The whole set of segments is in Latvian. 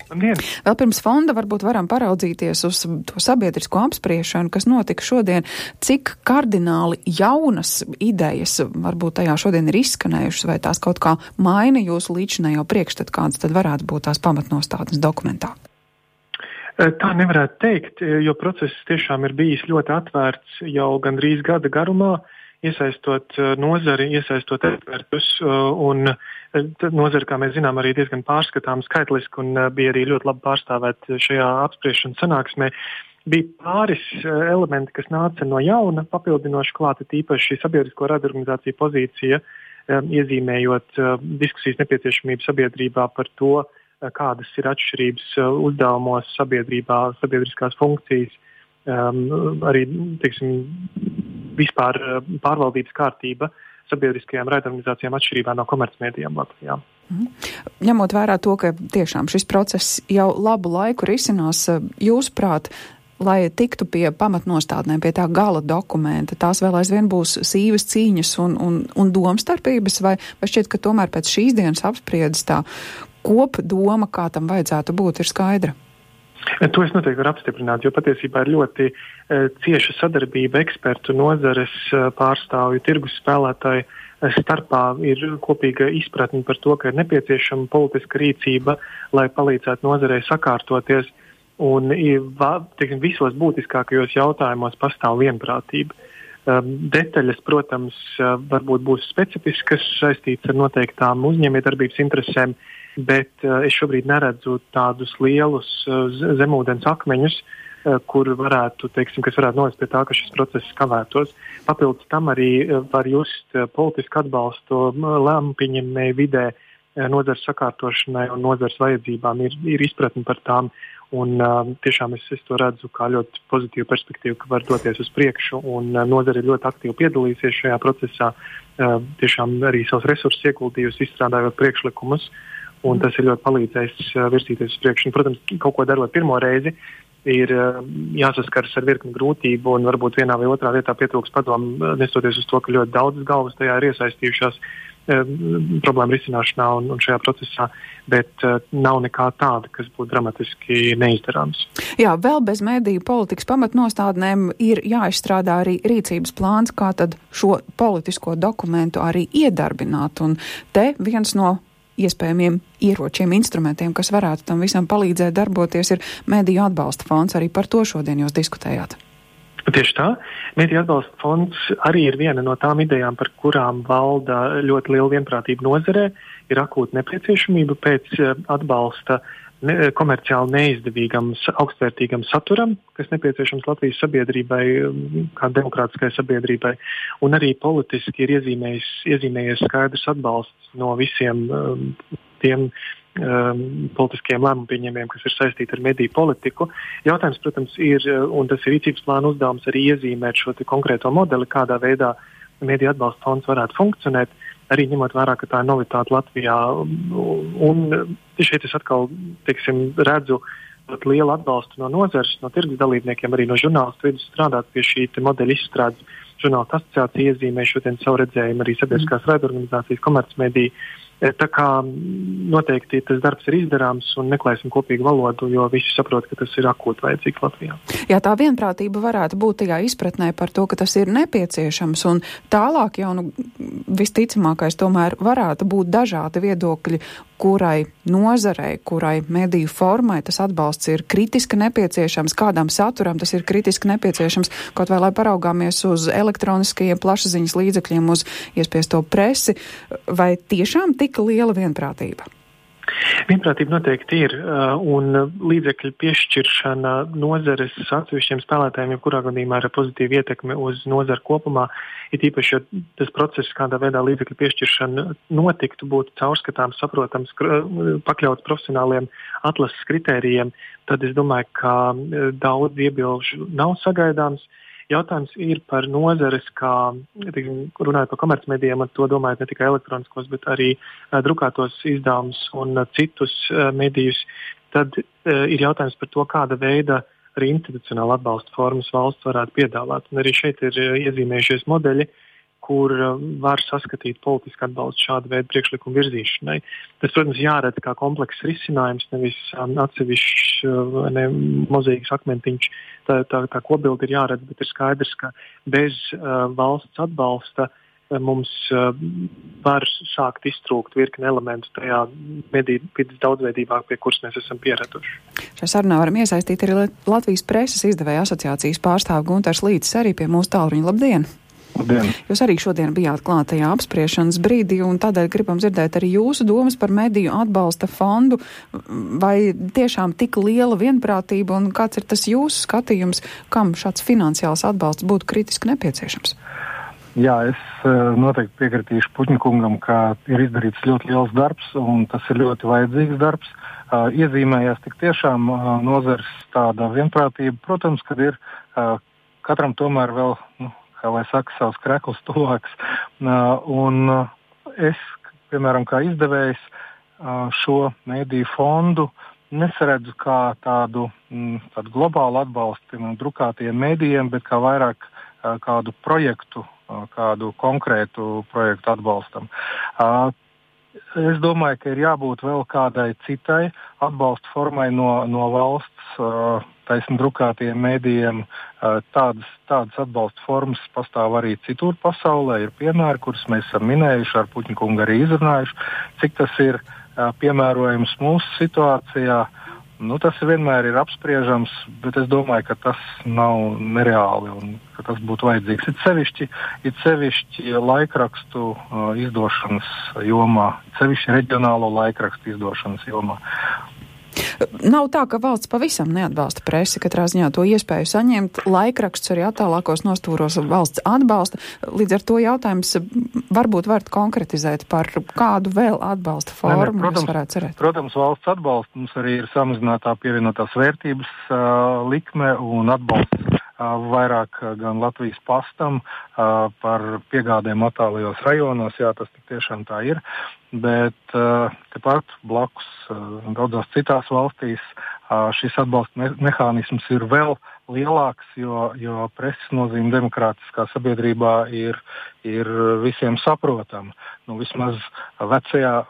Labdien! Vēl pirms fonda varbūt varam paraudzīties uz to sabiedrisko apspriešanu, kas notika šodien. Cik kardināli jaunas idejas varbūt tajā šodien ir izskanējušas, vai tās kaut kā maina jūsu līdzinējo priekšstatu, kādas tad varētu būt tās pamatnostādnes dokumentā? Tā nevarētu teikt, jo process tiešām ir bijis ļoti atvērts jau gandrīz gada garumā, iesaistot nozari, iesaistot ekspertus, un nozari, kā mēs zinām, arī diezgan pārskatām skaitliski un bija arī ļoti labi pārstāvēt šajā apspriešanas sanāksmē. Bija pāris elementi, kas nāca no jauna, papildinoši klāt, tīpaši sabiedrisko raidorganizāciju pozīcija, iezīmējot diskusijas nepieciešamību sabiedrībā par to, kādas ir atšķirības uzdevumos sabiedrībā, sabiedriskās funkcijas, arī, teiksim, vispār pārvaldības kārtība sabiedriskajām raidorganizācijām atšķirībā no komercmedijām Latvijā. Ņemot vērā to, ka tiešām šis process jau labu laiku risinās, jūsuprāt, lai tiktu pie pamatnostādnēm, pie tā gala dokumenta, tās vēl aizvien būs sīvas cīņas un domstarpības, vai šķiet, ka tomēr pēc šīs dienas apspriedes tā kopdoma, kā tam vajadzētu būt, ir skaidra? To es noteikti varu apstiprināt, jo patiesībā ir ļoti cieša sadarbība ekspertu, nozares pārstāvju, tirgus spēlētāju starpā, ir kopīga izpratne par to, ka ir nepieciešama politiska rīcība, lai palīdzētu nozarei sakārtoties, un teiksim, visos būtiskākajos jautājumos pastāv vienprātība. Detaļas, protams, varbūt būs specifiskas, saistītas ar noteiktām uzņēmējdarbības interesēm, bet es šobrīd neredzu tādus lielus zemūdens akmeņus, kas varētu novest pie tā, ka šis process kavētos. Papildus tam arī var just politisku atbalstu lēmumu pieņēmēju vidē nozares sakārtošanai un nozares vajadzībām, ir izpratni par tām. Un tiešām es to redzu kā ļoti pozitīvu perspektīvu, ka var doties uz priekšu, un nozare ir ļoti aktīvi piedalīsies šajā procesā, tiešām arī savus resursus ieguldījusi, izstrādājot priekšlikumus, un tas ir ļoti palīdzējis virzīties uz priekšu. Un, protams, kaut ko darot pirmo reizi, ir jāsaskaras ar virkni grūtību, un varbūt vienā vai otrā vietā pietrūks padomu, nestoties uz to, ka ļoti daudzas galvas tajā ir iesaistījušās problēmu risināšanā un šajā procesā, bet nav nekā tāda, kas būtu dramatiski neizdarāms. Jā, vēl bez mediju politikas pamatnostādnēm ir jāizstrādā arī rīcības plāns, kā tad šo politisko dokumentu arī iedarbināt, un te viens no iespējamiem ieročiem, instrumentiem, kas varētu tam visam palīdzēt darboties, ir mediju atbalsta fonds. Arī par to šodien jūs diskutējāt. Tieši tā. Mediju atbalsta fonds arī ir viena no tām idejām, par kurām valda ļoti liela vienprātība nozarē. Ir akūta nepieciešamība pēc atbalsta komerciāli neizdevīgam, augstvērtīgam saturam, kas nepieciešams Latvijas sabiedrībai, kā demokrātiskai sabiedrībai, un arī politiski ir iezīmējies skaidrs atbalsts no visiem tiem politiskiem lēmumu pieņēmējiem, kas ir saistīti ar mediju politiku. Jautājums, protams, ir, un tas ir rīcības plāna uzdevums, arī iezīmēt šo konkrēto modeli, kādā veidā mediju atbalsta fonds varētu funkcionēt, arī ņemot vērā, ka tā ir novitāte Latvijā. Un šeit es atkal, redzu lielu atbalstu no nozares, no tirgus dalībniekiem, arī no žurnālistu vidus strādāt pie šī modeļa izstrādes. Žurnālistu asociācija iezīmē šodien savu redzējumu, arī sabiedriskās raidorganizācijas, komercmediji. Tā kā noteikti tas darbs ir izdarāms un meklēsim kopīgu valodu, jo visi saprot, ka tas ir akūti vajadzīgs Latvijā. Jā, tā vienprātība varētu būt tajā izpratnē par to, ka tas ir nepieciešams, un tālāk jau visticamākais tomēr varētu būt dažādi viedokļi, kurai nozarei, kurai mediju formai tas atbalsts ir kritiski nepieciešams, kādam saturam tas ir kritiski nepieciešams, kaut vai lai paraugāmies uz elektroniskajiem plašsaziņas līdzekļiem, uz iespiesto presi, vai tiešām tik liela vienprātība? Vienprātība noteikti ir, un līdzekļu piešķiršana nozares atsevišķiem spēlētājiem, jebkurā gadījumā ir pozitīva ietekme uz nozaru kopumā, it īpaši, ja tas process, kādā veidā līdzekļu piešķiršana notiktu, būtu caurskatāms, saprotams, pakļauts profesionāliem atlases kritērijiem, tad es domāju, ka daudz iebilžu nav sagaidāms. Jautājums ir par nozares, kā runājot par komercmedijiem, un to domājot ne tikai elektroniskos, bet arī drukātos izdevumus un citus medijus. Tad ir jautājums par to, kāda veida arī institucionāla atbalsta formas valsts varētu piedāvāt. Un arī šeit ir iezīmējušies modeļi, kur var saskatīt politiski atbalstu šādu veidu priekšlikumu virzīšanai. Tas, protams, jāredz kā komplekss risinājums, nevis atsevišķs mozaīkas akmentiņš. Tā kopbilde ir jāredz, bet ir skaidrs, ka bez valsts atbalsta mums var sākt iztrūkt virkni elementu tajā mediju daudzveidībā, pie kuras mēs esam pieraduši. Šajā sarunā varam iesaistīt arī Latvijas preses izdevēja asociācijas pārstāvu Guntars Līcis arī pie mūsu tālruņa. Labdien! Labdien! Jūs arī šodien bijāt klātajā apspriešanas brīdī, un tādēļ gribam dzirdēt arī jūsu domas par mediju atbalsta fondu. Vai tiešām tik liela vienprātība, un kāds ir tas jūsu skatījums, kam šāds finansiāls atbalsts būtu kritiski nepieciešams? Jā, es noteikti piekritīšu Puķņkungam, ka ir izdarīts ļoti liels darbs, un tas ir ļoti vajadzīgs darbs. Iezīmējās tik tiešām nozares tāda vienprātība. Protams, kad ir katram tomēr vēl, kā lai saka, savs krekls tuvāks. Un es, piemēram, kā izdevējs, šo mediju fondu nesaredzu kā tādu globālu atbalstu, piemēram, drukātiem medijiem, bet kā vairāk kādu projektu, kādu konkrētu projektu atbalstam. Es domāju, ka ir jābūt vēl kādai citai atbalsta formai no valsts, taisni drukātiem medijiem. Tādas atbalsta formas pastāv arī citur pasaulē. Ir piemēri, kurus mēs esam minējuši, ar Puķņkungu arī izrunājuši, cik tas ir piemērojams mūsu situācijā. Tas vienmēr ir apspriežams, bet es domāju, ka tas nav nereāli un ka tas būtu vajadzīgs. It sevišķi laikrakstu izdošanas jomā, sevišķi reģionālo laikrakstu izdošanas jomā. Nav tā, ka valsts pavisam neatbalsta presi, katrā ziņā to iespēju saņemt. Laikraksts arī attālākos nostūros valsts atbalsta. Līdz ar to jautājums varbūt varat konkretizēt par kādu vēl atbalsta formu, protams, jūs varētu cerēt. Protams, valsts atbalsta mums arī ir samazinātā pievienotās vērtības likme un atbalsts vairāk gan Latvijas pastam par piegādēm attālajos rajonos. Jā, tas tiešām tā ir. Bet tepat blakus daudzās citās valstīs šis atbalsta mehānisms ir vēl lielāks, jo preses nozīme demokrātiskā sabiedrībā ir visiem saprotama. Vismaz vecajā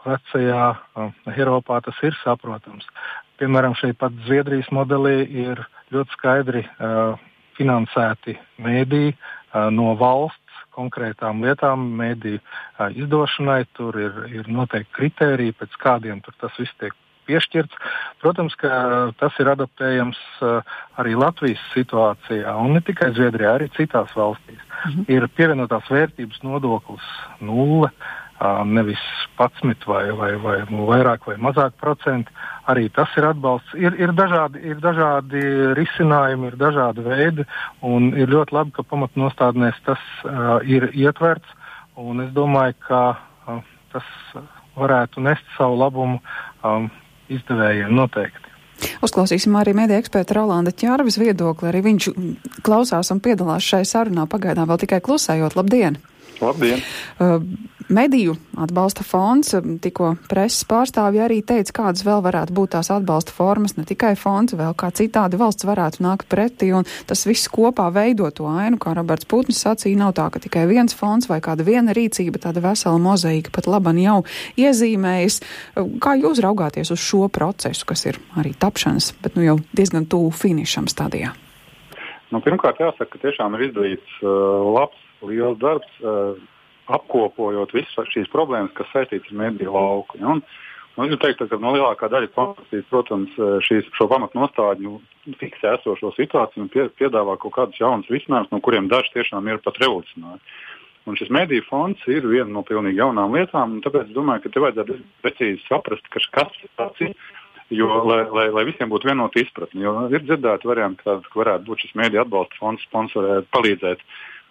Eiropā tas ir saprotams. Piemēram, šeit pat Zviedrijas modelī ir ļoti skaidri finansēti mēdī no valsts konkrētām lietām, mēdīju izdošanai. Tur ir noteikti kritēriji, pēc kādiem tur tas viss tiek piešķirts. Protams, ka tas ir adaptējams arī Latvijas situācijā, un ne tikai Zviedrijā, arī citās valstīs. Ir pievienotās vērtības nodoklis 0, nevis 11 vai vairāk vai mazāk procenti. Arī tas ir atbalsts. Ir dažādi risinājumi, ir dažādi veidi, un ir ļoti labi, ka pamatnostādnēs tas ir ietverts, un es domāju, ka tas varētu nest savu labumu izdevējiem noteikti. Uzklausīsim arī mediju eksperta Rolanda Ķārvis viedokli. Arī viņš klausās un piedalās šai sarunā, pagaidām vēl tikai klusējot. Labdien! Labdien! Mediju atbalsta fonds, tikko preses pārstāvji arī teica, kādas vēl varētu būt tās atbalsta formas, ne tikai fonds, vēl kā citādi valsts varētu nākt pretī, un tas viss kopā veido to ainu, kā Roberts Putnis sacīja, nav tā, ka tikai viens fonds vai kāda viena rīcība, tāda vesela mozaīka pat laban jau iezīmējas. Kā jūs raugāties uz šo procesu, kas ir arī tapšanas, bet jau diezgan tuvu finišam stadijā? Pirmkārt jāsaka, ka tiešām ir izdarīts labs, liels darbs, apkopojot visas šīs problēmas, kas saistītas ar mediju lauku. Un es gribu teikt, ka no lielākā daļa konflikts, protams, šo pamatnostādņu fiksē esošo situāciju un piedāvā kaut kādus jaunus risinājumus, no kuriem daži tiešām ir pat revolucionāri. Un šis mediju fonds ir viena no pilnīgi jaunām lietām, un tāpēc es domāju, ka te vajadzētu precīzi saprast, ka kas tas ir, jo, lai visiem būtu vienota izpratne. Jo ir dzirdēti varianti, ka varētu būt šis mediju atbalsta fonds sponsorēt, palīdzēt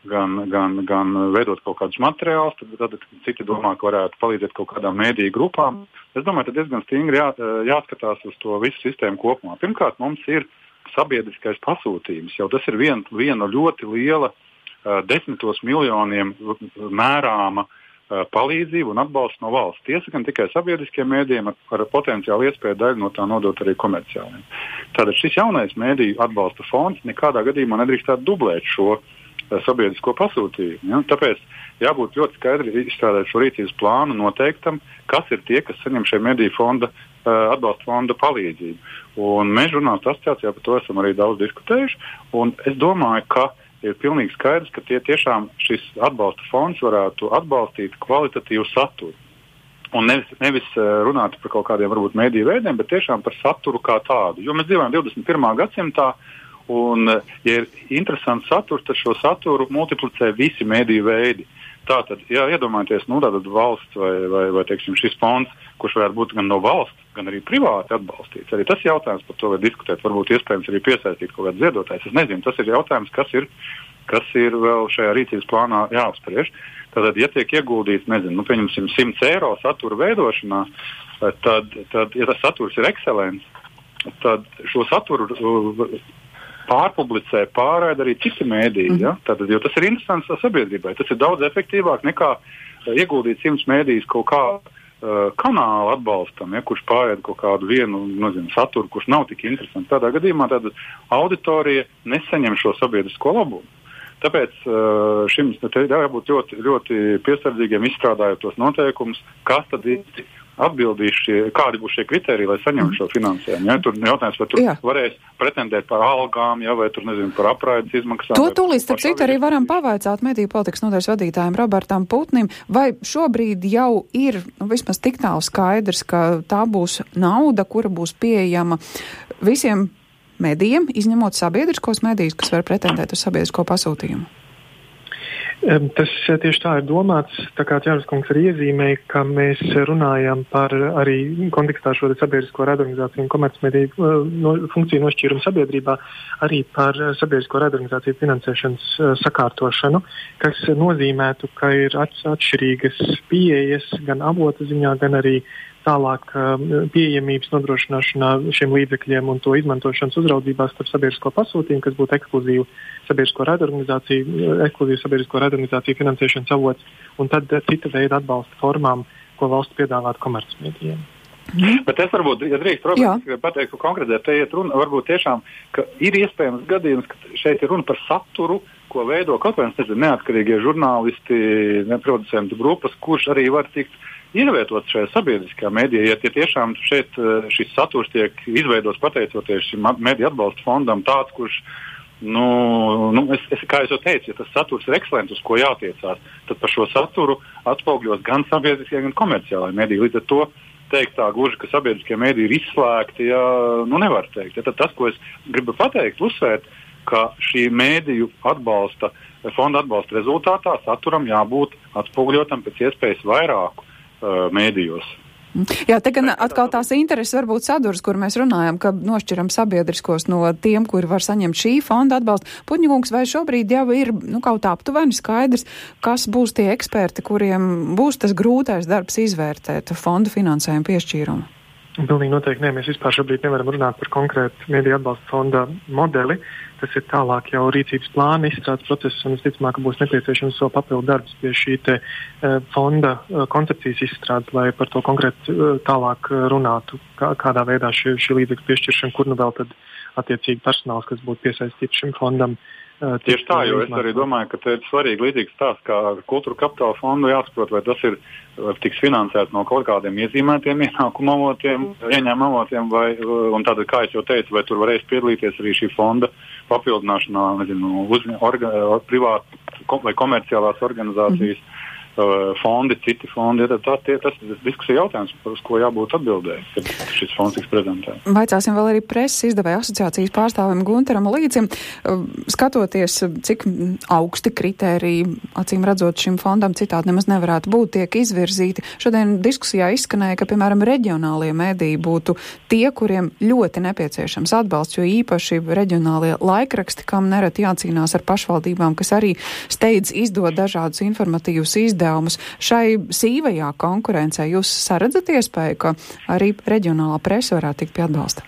gan veidot kaut kādus materiālus, tad citi domā, ka varētu palīdzēt kaut kādām mēdīju grupām. Es domāju, ka diezgan stingri jāskatās uz to visu sistēmu kopumā. Pirmkārt, mums ir sabiedriskais pasūtījums, jau tas ir viena ļoti liela 10 miljoniem mērāma palīdzību un atbalstu no valsts. Tiesa gan tikai sabiedriskiem mēdījiem ar potenciālu iespēju daļu no tā nodot arī komerciāliem. Tātad šis jaunais mēdīju atbalsta fonds nekādā gadījumā nedrīkstētu dublēt šo sabiedrisko pasūtījumu. Ja? Tāpēc jābūt ļoti skaidri izstrādāt šo rīcības plānu noteiktam, kas ir tie, kas saņem šie mediju fonda, atbalsta fonda palīdzību. Un mēs žurnālistu asociācijā par to esam arī daudz diskutējuši, un es domāju, ka ir pilnīgi skaidrs, ka tiešām šis atbalsta fonds varētu atbalstīt kvalitatīvu saturu. Un nevis runāt par kaut kādiem varbūt mediju veidiem, bet tiešām par saturu kā tādu. Jo mēs dzīvojam 21. gadsimtā, un ja ir interesants saturs, tad šo saturu multiplicē visi mediju veidi. Tātad, ja iedomājieties, tātad valsts vai teiksim, šis fonds, kurš varētu būt gan no valsts, gan arī privāti atbalstīts. Arī tas jautājums par to var diskutēt, varbūt iespējams arī piesaistīt kaut kāds ziedotājs. Es nezinu, tas ir jautājums, kas ir vēl šajā rīcības plānā jāapspriež. Tātad, ja tiek ieguldīts, pieņemsim 100 eiro satura veidošanā, tad, ja tas saturs ir ekscelents, tad šo saturu pārpublicē, pārraida arī citi mēdīji, ja? Tātad, jo tas ir interesants sabiedrībai. Tas ir daudz efektīvāk nekā ieguldīt 100 mēdījus kaut kā kanālu atbalstam, ja, kurš pārēd kaut kādu vienu, saturu, kurš nav tik interesants. Tādā gadījumā tāda auditorija nesaņem šo sabiedrisko labumu. Tāpēc šim jābūt ļoti, ļoti piesardzīgiem izstrādājot tos noteikumus, kas tad atbildīs kādi būs šie kriteriji, lai saņemtu šo finansējumu. Ja? Tur jautājums, vai tur varēs pretendēt par algām, ja? Vai tur, par apraides izmaksām. To tūlīt, starp citu, arī varam pavaicāt mediju politikas nodaļas vadītājiem Robertam Putnim, vai šobrīd jau ir vismaz tik tālu skaidrs, ka tā būs nauda, kura būs pieejama visiem medijiem, izņemot sabiedriskos medijus, kas var pretendēt uz sabiedrisko pasūtījumu? Tas tieši tā ir domāts, tā kā Ķēras kungs arī iezīmēja, ka mēs runājam par arī kontekstā šo sabiedrisko raidorganizāciju un komercmediju funkciju nošķīrumu sabiedrībā, arī par sabiedrisko raidorganizāciju finansēšanas sakārtošanu, kas nozīmētu, ka ir atšķirīgas pieejas gan avota ziņā, gan arī tālāk pieejamības nodrošināšanā šiem līdzekļiem un to izmantošanas uzraudzībās par sabiedrisko pasūtījumu, kas būtu ekskluzīvu sabiedrisko raidorganizāciju finansēšanas avots, un tad cita veida atbalsta formām, ko valsts piedāvāt komercmedijiem. Bet es varbūt, ja drīkst, Roberts, pateiktu konkrētēt, te iet runa, varbūt tiešām, ka ir iespējams gadījums, ka šeit ir runa par saturu, ko veido kaut vai neatkarīgie žurnālisti, producentu grupas, kurš arī var tikt ievietots šajā sabiedriskajā mēdījā, ja tiešām šeit šis saturs tiek izveidots pateicoties šim mediju atbalsta fondam tāds, kurš, kā es jau teicu, ja tas saturs ir ekscelents, uz ko jātiecās, tad par šo saturu atspoguļos gan sabiedriskie, gan komerciālai mēdī. Līdz ar to teikt tā gluži, ka sabiedriskie mēdī ir izslēgti, nevar teikt. Ja, tad tas, ko es gribu pateikt, uzsvērt, ka šī mēdīju fonda atbalsta rezultātā saturam jābūt atspoguļotam pēc iespējas vairāku mēdījos. Jā, te gan atkal tās intereses varbūt saduras, kur mēs runājam, ka nošķiram sabiedriskos no tiem, kuri var saņemt šī fonda atbalstu. Putņikungs, vai šobrīd jau ir kaut aptuveni skaidrs, kas būs tie eksperti, kuriem būs tas grūtais darbs izvērtēt fondu finansējumu piešķīrumu? Pilnīgi noteikti nē, mēs vispār šobrīd nevaram runāt par konkrētu mediju atbalsta fonda modeli. Tas ir tālāk jau rīcības plāna izstrādes process, un visticamāk, ka būs nepieciešams vēl papildu darbs pie šī fonda koncepcijas izstrādes, lai par to konkrēti tālāk runātu, kādā veidā šī līdzekļu piešķiršana, kur vēl tad attiecīgi personāls, kas būtu piesaistīts šim fondam. Tieši tā, jo es arī domāju, ka te ir svarīgi līdzīgs tās, kā ar kultūra kapitāla fondu jāsaprot, vai tas tiks finansēts no kaut kādiem iezīmētiem ienākuma avotiem, ieņēmuma avotiem, un tad, kā es jau teicu, vai tur varēs piedalīties arī šī fonda papildināšanā, privātu vai komerciālās organizācijas fondi, citi fondi. Tas diskusija jautājums, uz ko jābūt atbildēji, kad šis fonds tiks prezentēts. Vaicāsim vēl arī preses izdevēja asociācijas pārstāvim Gunteram Līdzim. Skatoties, cik augsti kritēriji, acīm redzot, šim fondam citādi nemaz nevarētu būt, tiek izvirzīti. Šodien diskusijā izskanēja, ka, piemēram, reģionālie mediji būtu tie, kuriem ļoti nepieciešams atbalsts, jo īpaši reģionālie laikraksti, kam nereti jācīnās ar pašvaldībām, kas arī steidz izdod dažādus informatīvus izdevumus. Šai sīvajā konkurencē jūs saredzat iespēju, ka arī reģionālā presa varētu tikt pie atbalsta?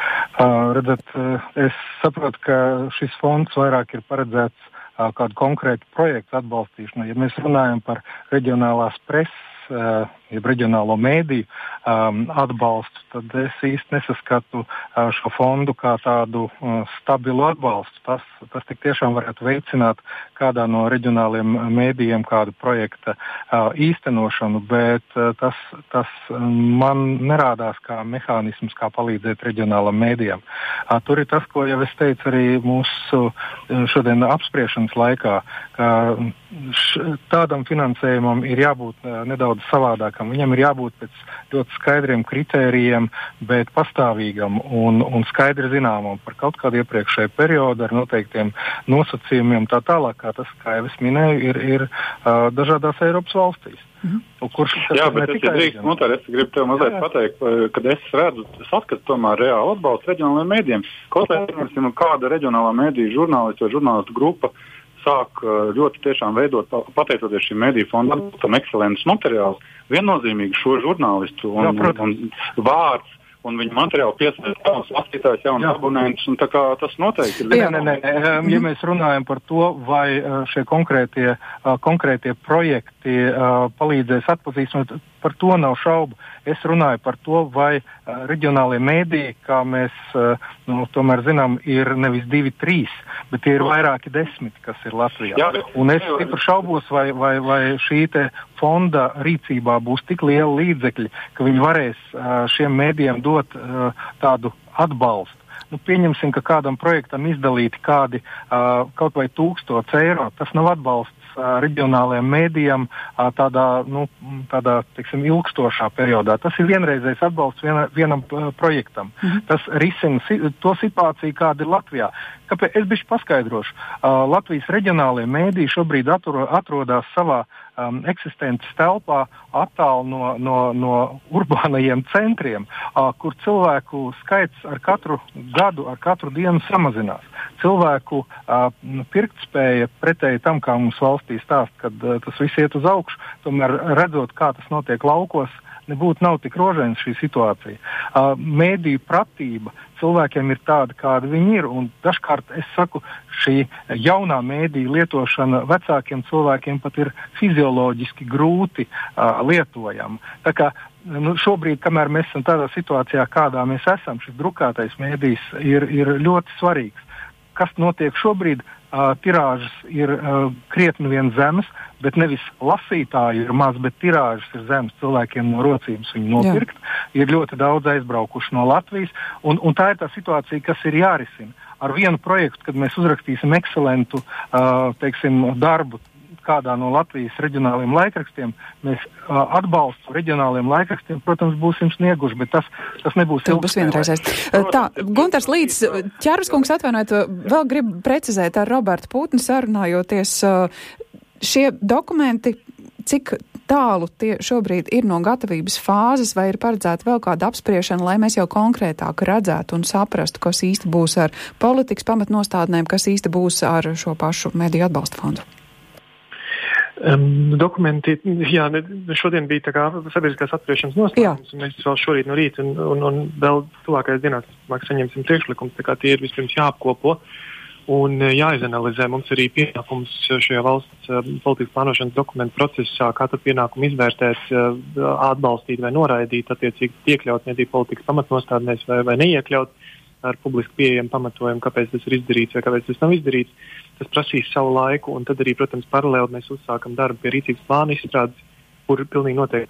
Es saprotu, ka šis fonds vairāk ir paredzēts kādu konkrētu projektu atbalstīšanai. Ja mēs runājam par reģionālās preses jeb reģionālo mēdīju atbalstu, tad es īsti nesaskatu šo fondu kā tādu stabilu atbalstu. Tas tik tiešām varētu veicināt kādā no reģionāliem mēdījiem kādu projekta īstenošanu, bet tas man nerādās kā mehānisms, kā palīdzēt reģionālam mēdījam. Tur ir tas, ko jau es teicu arī mūsu šodien apspriešanas laikā, ka tādam finansējumam ir jābūt nedaudz savādākam. Viņam ir jābūt pēc ļoti skaidriem kritērijiem, bet pastāvīgam un skaidri zināmam par kaut kādu iepriekšēju periodu ar noteiktiem nosacījumiem tā tālāk, kā tas, kā jau es minēju, ir dažādās Eiropas valstīs. Jā, bet es gribu tev mazliet pateikt, kad es saskatu tomēr reāli atbalstu reģionālajiem mēdījiem. Kaut vai, kāda reģionālā mēdīja žurnālistu vai žurnālistu grupa sāk ļoti tiešām veidot, pateicoties šim mēdīju fondam, tam ekscelentus materiālus, viennozīmīgi šo žurnālistu un vārds un viņu materiālu piesaistīt jaunas lasītājus, jaunas abonentus, un tā kā tas noteikti ir. Ja mēs runājam par to, vai šie konkrētie projekti palīdzēs atpazīstināt, par to nav šaubu. Es runāju par to, vai reģionālie mēdīji, kā mēs tomēr zinām, ir nevis 2, 3, bet tie ir vairāki 10, kas ir Latvijā. Jā, un es stipri šaubos, vai šī te fonda rīcībā būs tik liela līdzekļi, ka viņi varēs šiem mēdījiem dot tādu atbalstu. Pieņemsim, ka kādam projektam izdalīti kādi kaut vai 1000 eiro. Tas nav atbalsts reģionālajiem mēdījiem tādā, teiksim, ilgstošā periodā. Tas ir vienreizējs atbalsts vienam projektam. Tas risina to situāciju, kāda ir Latvijā. Kāpēc? Es bišķi paskaidrošu. Latvijas reģionālajie mēdīji šobrīd atrodas savā eksistences telpā attālu no urbānajiem centriem, kur cilvēku skaits ar katru gadu, ar katru dienu samazinās. Cilvēku pirktspēja pretēji tam, kā mums valstī stāst, kad tas viss iet uz augšu, tomēr redzot, kā tas notiek laukos, nav tik rožains šī situācija. Mēdīju pratība cilvēkiem ir tāda, kāda viņi ir, un dažkārt es saku, šī jaunā mēdīja lietošana vecākiem cilvēkiem pat ir fizioloģiski grūti lietojama. Tā kā šobrīd, kamēr mēs esam tādā situācijā, kādā mēs esam, šis drukātais mēdījis ir ļoti svarīgs. Kas notiek šobrīd? Tirāžas ir krietni vien zemes, bet nevis lasītāji ir maz, bet tirāžas ir zemes, cilvēkiem no rocības viņu nopirkt. Ir ļoti daudz aizbraukuši no Latvijas, un tā ir tā situācija, kas ir jārisina. Ar vienu projektu, kad mēs uzrakstīsim ekscelentu, darbu kādā no Latvijas reģionāliem laikrakstiem, mēs atbalstu reģionāliem laikrakstiem, protams, būsim snieguši, bet tas nebūs vienreizais. Tā, Guntars Līdz, Ķerbiskungs, atvainojiet, vēl gribu precizēt ar Robertu Putni sarunājoties šie dokumenti, cik tālu tie šobrīd ir no gatavības fāzes, vai ir paredzēta vēl kāda apspriešana, lai mēs jau konkrētāk redzētu un saprastu, kas īsti būs ar politikas pamatnostādnēm, kas īsti būs ar šo pašu mediju atbalsta fondu. Dokumenti, jā, šodien bija tā kā sabiedriskās apspriešanas noslēgums, un mēs vēl šorīt no rīta un vēl tuvākajās dienās saņemsim priekšlikums, tā kā tie ir vispirms jāapkopo un jāizanalizē. Mums arī pienākums šajā valsts politikas plānošanas dokumentu procesā, kā tad pienākumu izvērtēt, atbalstīt vai noraidīt, attiecīgi iekļaut mediju politikas pamatnostādnēs vai neiekļaut ar publiski pieejamu pamatojumu, kāpēc tas ir izdarīts vai kāpēc tas nav izdarīts. Tas prasīs savu laiku, un tad arī, protams, paralēli mēs uzsākam darbu pie rīcības plāna izstrādes, kur pilnīgi noteikti